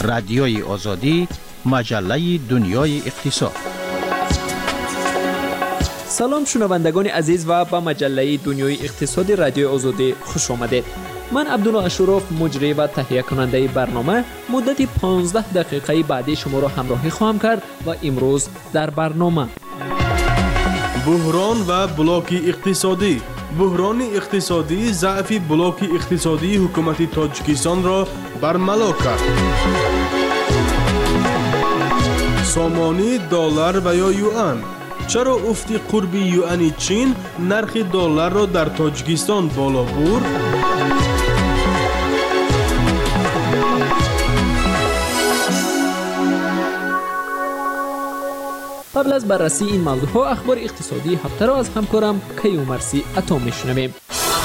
رادیوی آزادی، مجله دنیای اقتصاد. سلام شنوندگان عزیز و به مجله دنیای اقتصاد رادیوی آزادی خوش آمدید. من عبدالله اشرف مجری و تهیه کننده برنامه مدت 15 دقیقه بعدی شما را همراهی خواهم کرد و امروز در برنامه بحران و بلاک اقتصادی. بحران اقتصادی ضعف بلاک اقتصادی حکومت تاجیکستان را برملا کرد. سامانی دلار و یا یوان. چرا افت قرب یوان چین نرخ دلار را در تاجیکستان بالا برد؟ قبل از بررسی این موضوع ها اخبار اقتصادی هفته را از همکارم کیومرثی عطا میشنویم.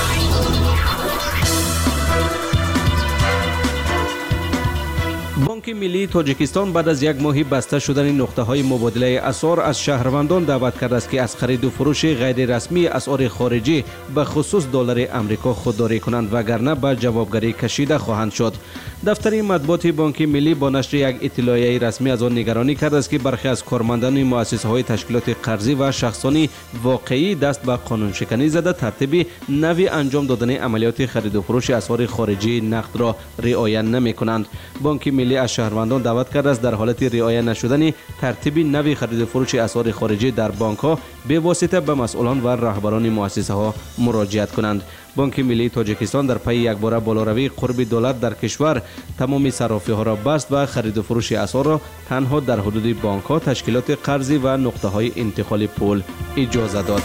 بانک ملی تاجیکستان بعد از یک ماه بسته شدن نقطه‌های مبادله اسعار از شهروندان دعوت کرده است که از خرید و فروش غیر رسمی اسعار خارجی به خصوص دلار آمریکا خودداری کنند وگرنه به جوابگری کشیده خواهند شد. دفتر مطبوعات بانک ملی با نشر یک اطلاعیه رسمی از آن نگرانی کرده است که برخی از کارمندان مؤسسه‌های تشکیلات قرضی و شخصانی واقعی دست به قانون شکنی زده ترتیب نوی انجام دادن عملیات خرید و فروش اسعار خارجی نقد را رعایت نمی‌کنند. بانک ملی از شهروندان دعوت کرده است در حالت رعایت نشدن ترتیب نوی خرید و فروش اسعار خارجی در بانک‌ها به واسطه به مسئولان و رهبران مؤسسه‌ها مراجعت کنند. بانک ملی تاجیکستان در پی یک باره بالاروی قرب دلار در کشور تمامی صرافی‌ها را بست و خرید و فروش اسعار را تنها در حدود بانک‌ها، تشکیلات قرضی و نقطه‌های انتقال پول اجازه داد.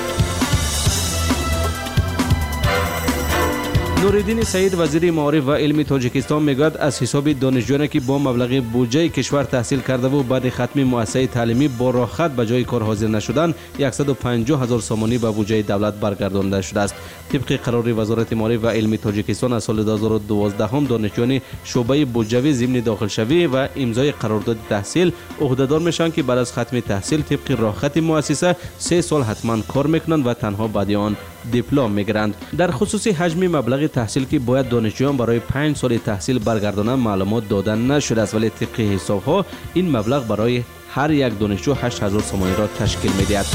نورالدین سعید وزیر معارف و علم تاجیکستان میگوید از حساب دانشجویانی که با مبلغ بودجه کشور تحصیل کرده و بعد ختم مؤسسه تعلیمی با راحت به جای کار حاضر نشدند 150,000 سامانی به بودجه دولت برگردانده شده است. طبق قرار وزارت معارف و علم تاجیکستان از سال 2012 هم دانشجویان شعبه بودجوی ضمن داخل شوی و امضای قرارداد تحصیل عهدهدار میشن که بعد از ختم تحصیل طبق راحت مؤسسه 3 سال حتما کار میکنند و تنها بعد آن دیپلم میگیرند. در خصوص حجم مبلغ تحصیل که باید دانشجویان برای 5 سال تحصیل برگردانند معلومات داده نشده است، ولی طبق حساب‌ها این مبلغ برای هر یک دانشجو 8,000 سامانی را تشکیل می‌دهد.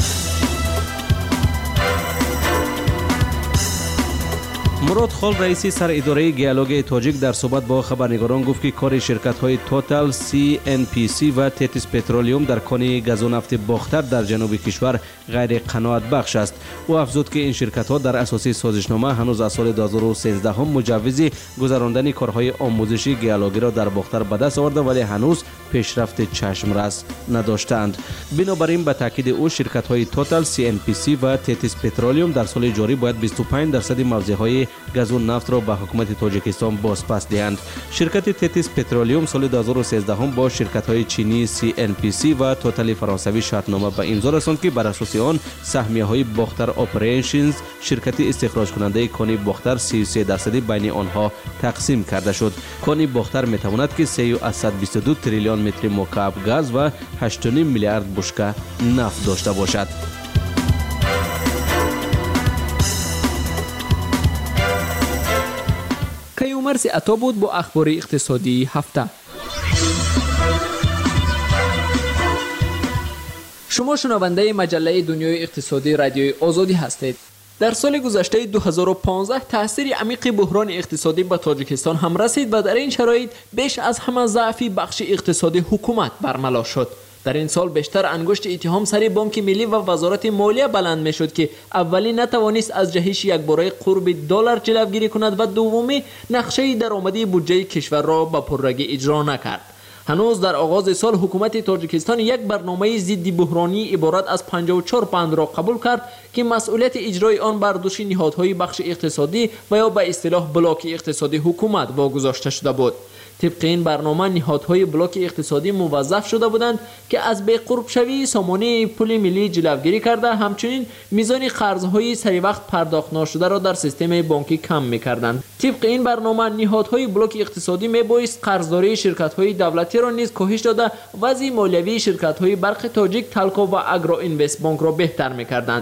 مراد خال رئیس سر اداره گیالوگ تاجیک در صحبت با خبرنگاران گفت که کار شرکت‌های توتال، CNPC و تتیس پترولیوم در کان گاز و نفت باختر در جنوب کشور غیر قناعت بخش است. او افزود که این شرکت‌ها در اساس سازشنامه هنوز از سال 2013 هم مجوز گذراندن کارهای آموزشی گیالوگی را در باختر به دست آورده ولی هنوز پیشرفت چشمرس نداشتند. بنابراین به تاکید او شرکت‌های توتال، CNPC و تتیس پترولیوم در سال جاری باید 25% موضع‌های گاز و نفت را به حکومت تاجیکستان بازپس دهند. شرکت تتیس پترولیوم سال 2013 هم با شرکت‌های چینی CNPC و توتال فرانسوی شرطنامه به امضا رساند که بر اساس آن سهمیه‌های باختر اپریشنز شرکت استخراج کننده کان باختر 33% بین آنها تقسیم کرده شد. کان باختر می‌تواند که 322 تریلیون متر مکعب گاز و 8.5 میلیارد بشکه نفت داشته باشد. کیومرثی عطا بود با اخبار اقتصادی هفته. شما شنونده مجله دنیای اقتصادی رادیوی آزادی هستید. در سال گذشته 2015 تاثیر عمیق بحران اقتصادی به تاجیکستان هم رسید و در این شرایط بیش از همه ضعف بخش اقتصادی حکومت برملا شد. در این سال بیشتر انگشت اتهام سر بانک ملی و وزارت مالیه بلند می شد که اولی نتوانست از جهش یک باره قرب دلار جلوگیری کند و دومی نقشه درآمدی بودجه کشور را به پررگی اجرا نکرد. هنوز در آغاز سال حکومت تاجیکستان یک برنامه ضد بحرانی عبارت از 54 بند را قبول کرد که مسئولیت اجرای آن بر دوش نهادهای بخش اقتصادی و یا به اصطلاح بلاک اقتصادی حکومت واگذاشته شده بود. طبق این برنامه نهادهای بلاک اقتصادی موظف شده بودند که از بی قرب شوی سامانه پول ملی جلوگیری کرده، همچنین میزان قرضهای سری وقت پرداخت نشده را در سیستم بانکی کم می‌کردند. طبق این برنامه نهادهای بلاک اقتصادی میبایست قرضداری شرکت‌های دولتی را نیز کاهش داده وضع مالیوی شرکت‌های برق تاجیک، تلکا و اگرو اینوست بانک را بهتر می‌کردند.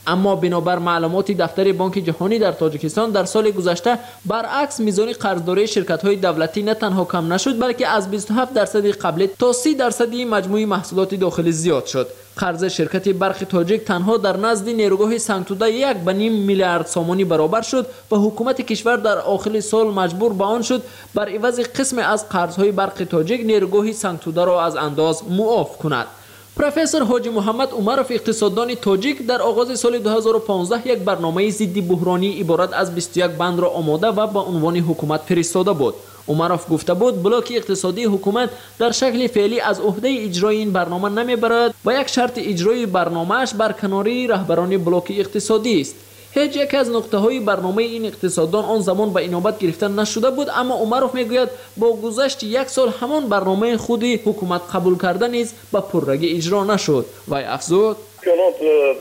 اما بنابر معلومات دفتر بانک جهانی در تاجیکستان در سال گذشته برعکس میزان قرضداری شرکت‌های دولتی نه تنها کم نشد بلکه از 27% قبل تا 30% مجموع محصولات داخلی زیاد شد. قرض شرکت برق تاجیک تنها در نزد نیروگاه سنگتوده 1.5 میلیارد سامانی برابر شد و حکومت کشور در آخر سال مجبور به آن شد بر عوض قسم از قرض‌های برق تاجیک نیروگاه سنگتوده را از انداز معاف کند. پروفسور حاجی محمد عمرов اقتصاددان تاجیک در آغاز سال 2015 یک برنامه ضد بحرانی عبارت از 21 بند را آماده و با عنوان حکومت فرستاده بود. عمرов گفته بود بلاک اقتصادی حکومت در شکل فعلی از عهده اجرای این برنامه نمیبرد و یک شرط اجرای برنامه‌اش برکناری رهبران بلاک اقتصادی است. هیچ یک از نقطه‌های برنامه این اقتصاددان آن زمان به اینابت گرفته نشده بود، اما عمرов میگوید با گذشت یک سال همان برنامه خود حکومت قبول کرده نیز به پررگی اجرا نشد. و افزود جناب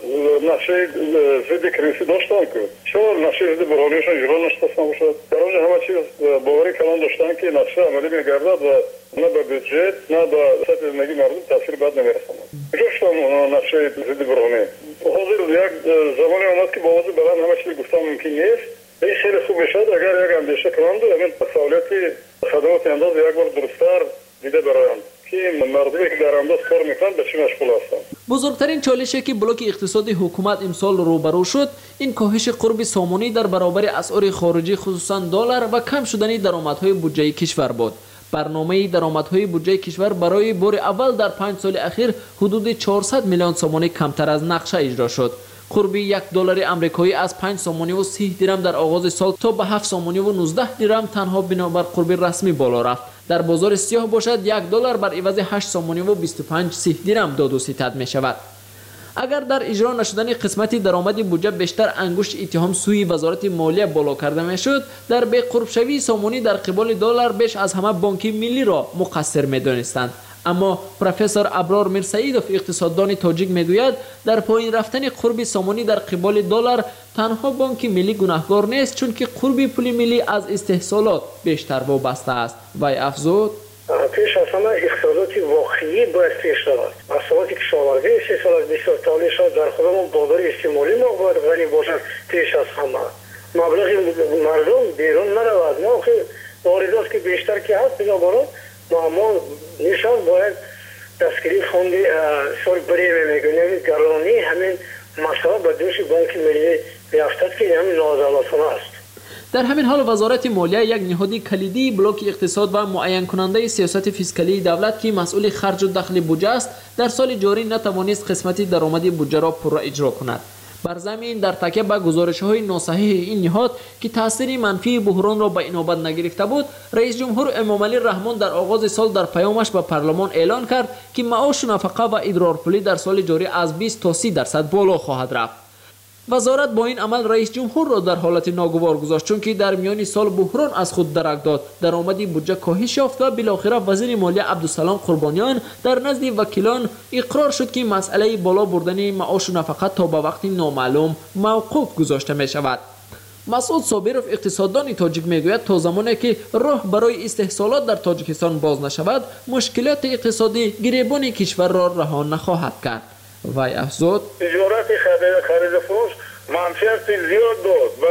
نقشه ضد کریزی داشتن که چرا نقشه ضد بحرانیشان اجرا نشده باشد؟ در اونجا همه چیز باوری کلان داشتن که نقشه عملی میگردد و نه به بودجت نه به سطح زندگی مردم تاثیر بد نمیرساند. جوشتم نقشه ضد بحرانی حاضر یک زمانی آمد که با آواز بلند همه چیز گفتن ممکن نیست. این خیلی خوب میشد اگر یک اندیشه کنند و همین سهولت خدمات انداز یک بار درست‌تر دیده برایند که مردمی که در انداز کار میکنند به چی مشغول هستند. بزرگترین چالشی که بلاک اقتصادی حکومت امسال روبرو شد این کاهش قرب سامانی در برابر اسعار خارجی خصوصا دلار و کم شدن درآمدهای بودجه کشور بود. برنامه درآمدهای بودجه کشور برای بار اول در 5 سال اخیر حدود 400 میلیون سامانی کمتر از نقشه اجرا شد. قرب $1 آمریکایی از 5 سامانی و 30 درم در آغاز سال تا به 7 سامانی و 19 درم تنها بنابر قرب رسمی بالا رفت. در بازار سیاه باشد $1 بر عوض 8 سامانی و 25 درم داد و ستد می شود. اگر در اجرا نشدن قسمت درآمد بودجه بیشتر انگشت اتهام سوی وزارت مالیه بالا کرده می شد، در بی قرب شوی سامانی در قبال دلار بیش از همه بانک ملی را مقصر می دانستند. اما پروفسور ابرار میرسعیدوف اقتصاددان تاجیک میگوید در پایین رفتن قرب سامانی در قبال دلار تنها بانک ملی گناهکار نیست چون که قرب پول ملی از استحصالات بیشتر وابسته است. و افزود پیش از همه اقتصادات واقعی باید پیش رود. محصولات کشاورزی استحصال از بسیار تالیشات در خودمون بازار استعمالی ما باید غنی باشد. پیش از همه مبلغ مردم بیرون نرود. ما واردات که بیشتر که هست بنابراین ما نشان باید دستگیری فوند سال بری میگونیم گرانی همین مسئله به دوش بانک ملی بیافتد که همین نازالاتانه است. در همین حال وزارت مالیه یک نهاد کلیدی بلاک اقتصاد و معین کننده سیاست فیسکالی دولت که مسئول خرج و دخل بودجه است در سال جاری نتوانست قسمتی درآمد بودجه را پورا اجرا کند. بر زمین در تکیه به گزارش‌های ناصحیح این نهاد که تاثیر منفی بحران را به اینابت نگرفته بود، رئیس جمهور امامعلی رحمان در آغاز سال در پیامش به پارلمان اعلان کرد که معاش و نفقه و ادرارپولی در سال جاری از 20 تا 30% بالا خواهد رفت. وزارت با این عمل رئیس جمهور را در حالت ناگوار گذاشت چون که در میان سال بحران از خود درک داد. درآمد بودجه کاهش یافت و بالاخره وزیر مالیه عبدالسلام قربانیان در نزد وکیلان اقرار شد که مسئله بالا بردن معاش و نفقه تا به وقت نامعلوم موقوف گذاشته می شود. مسعود صابرов اقتصاددان تاجیک میگوید تا زمانی که راه برای استحصالات در تاجیکستان باز نشود مشکلات اقتصادی گریبان کشور را رها نخواهد کرد. و افزود تجارت خرید فروش منفیت زیاد داد و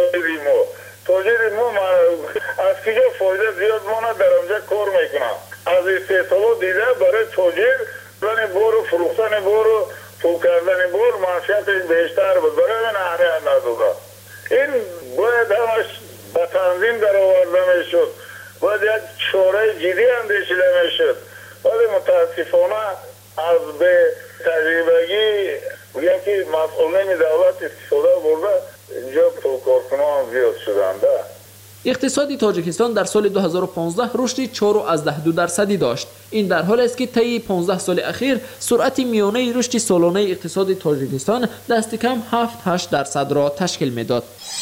تاجر ما از کجا فایده زیاد مانه در اونجا کار میکنم از استحصالات دیده برای تاجر بردن بار و فروختن بار و پول کردن بار منفیت بیشتر بود برای من اهمیت نداده. این باید همش به تنظیم در آورده میشد، باید یک چاره جدی اندیشیده میشد. ولی متاسفانه از به تجربگی یکی مسئولین دولت استفاده برده اینجا کارکنان زیاد شدنده. اقتصاد تاجیکستان در سال 2015 رشد 4.2% داشت. این در حالی است که طی 15 سال اخیر سرعت میانه رشد سالانه اقتصاد تاجیکستان دست کم 7-8% را تشکیل میداد.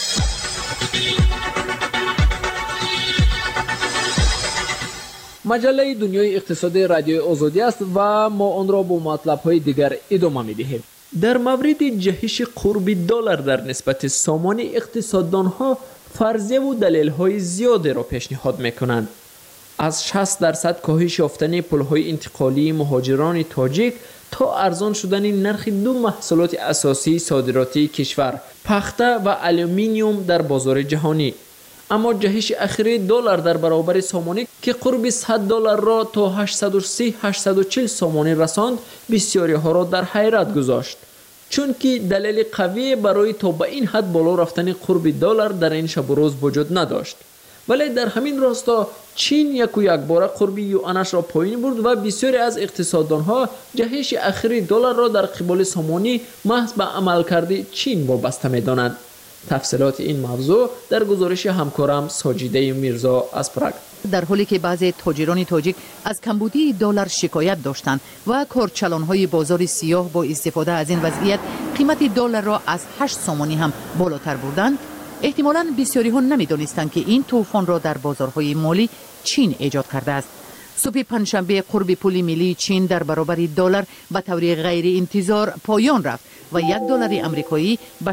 مجله دنیای اقتصادی رادیو آزادی است و ما آن را با مطلب‌های دیگر ادامه می‌دهیم. در مورد جهش قرب دلار در نسبت سامان اقتصاددان‌ها فرضیه و دلیل‌های زیادی را پیشنهاد می‌کنند. از 60% کاهش یافتن پل‌های انتقالی مهاجران تاجیک تا ارزان شدن نرخ دو محصولات اساسی صادراتی کشور، پخته و آلومینیوم در بازار جهانی. اما جهش اخیر دلار در برابر سامانه که قرب $100 را تا 830-840 سامانه رساند، بسیاری ها را در حیرت گذاشت، چون که دلیل قوی برای تا به این حد بالا رفتن قرب دلار در این شب و روز وجود نداشت. ولی در همین راستا چین یک بار قرب یوانش را پایین برد و بسیاری از اقتصاددانها جهش اخیر دلار را در قبال سامانه محض به عملکرد چین وابسته می‌دانند. تفصیلات این موضوع در گزارش همکارم ساجیده میرزا از پراگ. در حالی که بعضی تاجران تاجیک از کمبودی دلار شکایت داشتند و کارچلان‌های بازار سیاه با استفاده از این وضعیت قیمت دلار را از 8 سامانی هم بالاتر بردند، احتمالاً بسیاری ها نمی‌دانستند که این طوفان را در بازارهای مالی چین ایجاد کرده است. صبح پنجشنبه قرب پول ملی چین در برابر دلار به طور غیر انتظار پایان رفت و $1 آمریکایی به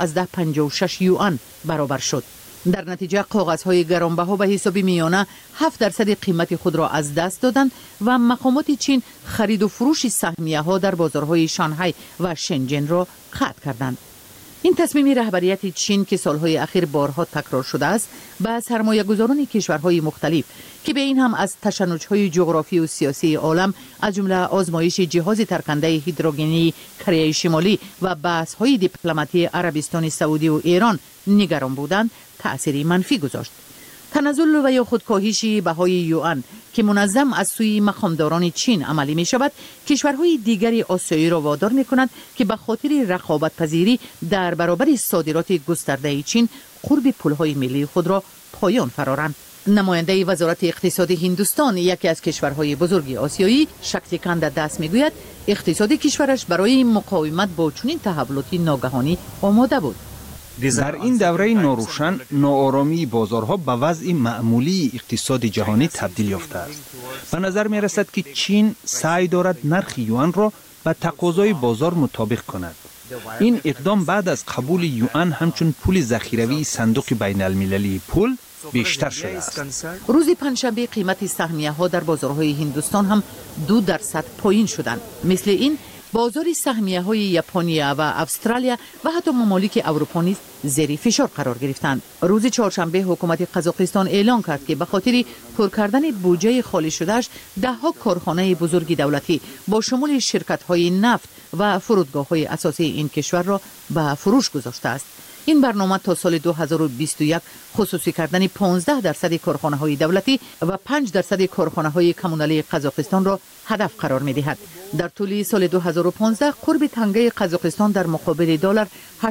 6.56 یوان برابر شد. در نتیجه کاغذهای گرانبها به حساب میانه 7% قیمت خود را از دست دادند و مقامات چین خرید و فروش سهمیه ها در بازارهای شانگهای و شنجن را قطع کردند. این تصمیم رهبریت چین که سالهای اخیر بارها تکرار شده است، به سرمایه‌گذاران کشورهای مختلف که به این هم از تشنج‌های جغرافی و سیاسی عالم از جمله آزمایش جهاز ترکنده هیدروژنی کره شمالی و بحث‌های دیپلماتی عربستان سعودی و ایران نگران بودند، تأثیری منفی گذاشت. تنزل و یا خودکاهش بهای یوان که منظم از سوی مقامداران چین عملی می شود، کشورهای دیگری آسیایی را وادار می کند که به خاطر رقابت پذیری در برابر صادرات گسترده چین قرب پولهای ملی خود را پایان فرارند. نماینده وزارت اقتصاد هندوستان، یکی از کشورهای بزرگ آسیایی، شکتیکاند دست می گوید اقتصاد کشورش برای مقاومت با چنین تحولاتی ناگهانی آماده بود. در این دوره ناروشن، ناآرامی بازارها به وضع معمولی اقتصاد جهانی تبدیل یافته است. به نظر می رسد که چین سعی دارد نرخ یوان را به تقاضای بازار مطابق کند. این اقدام بعد از قبول یوان همچون پول ذخیروی صندوق بین المللی پول بیشتر شده است. روز پنجشنبه قیمت سهمیه ها در بازارهای هندوستان هم 2% پایین شدند. مثل این بازار سهمیه های ژاپنیا و استرالیا و حتی ممالک اروپا نیز زیر فشار قرار گرفتند. روز چهارشنبه حکومت قزاقستان اعلان کرد که به خاطر پر کردن بودجه خالی شدهش 10 کارخانه بزرگ دولتی با شمول شرکت های نفت و فرودگاه های اساسی این کشور را به فروش گذاشته است. این برنامه تا سال 2021 خصوصی کردن 15% کارخانه های دولتی و 5% کارخانه های کمونالی قزاقستان را هدف قرار می دهد. در طول سال 2015 قرب تنگه قزاقستان در مقابل دلار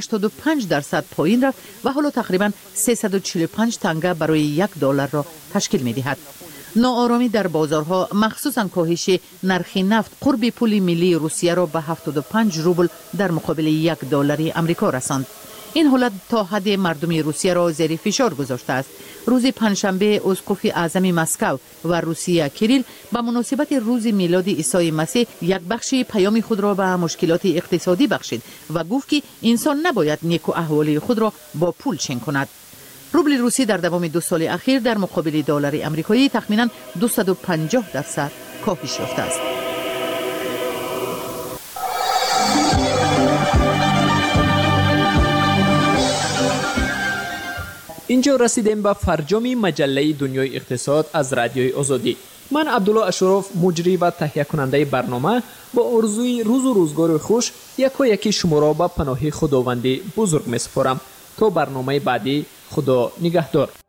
85% پایین رفت و حالا تقریبا 345 تنگه برای $1 را تشکیل می دهد. ناآرامی در بازارها، مخصوصا کاهش نرخ نفت قرب پول ملی روسیه را به 75 روبل در مقابل $1 آمریکا رساند. این حالت تا حد مردم روسیه را زیر فشار گذاشته است. روز پنجشنبه اسقف اعظم مسکو و روسیه کریل به مناسبت روز میلاد عیسی مسیح یک بخش پیام خود را به مشکلات اقتصادی بخشید و گفت که انسان نباید نیک و احوالی خود را با پول چین کند. روبل روسی در دوام 2 سال اخیر در مقابل دلار آمریکایی تخمینا 250% کاهش یافته است. اینجا رسیدیم به فرجام مجله دنیای اقتصاد از رادیوی آزادی. من عبدالله اشرف، مجری و تهیه کننده برنامه، با آرزوی روز و روزگار خوش یکی شما را به پناه خداوند بزرگ می سپارم. تا برنامه بعدی، خدا نگهدار.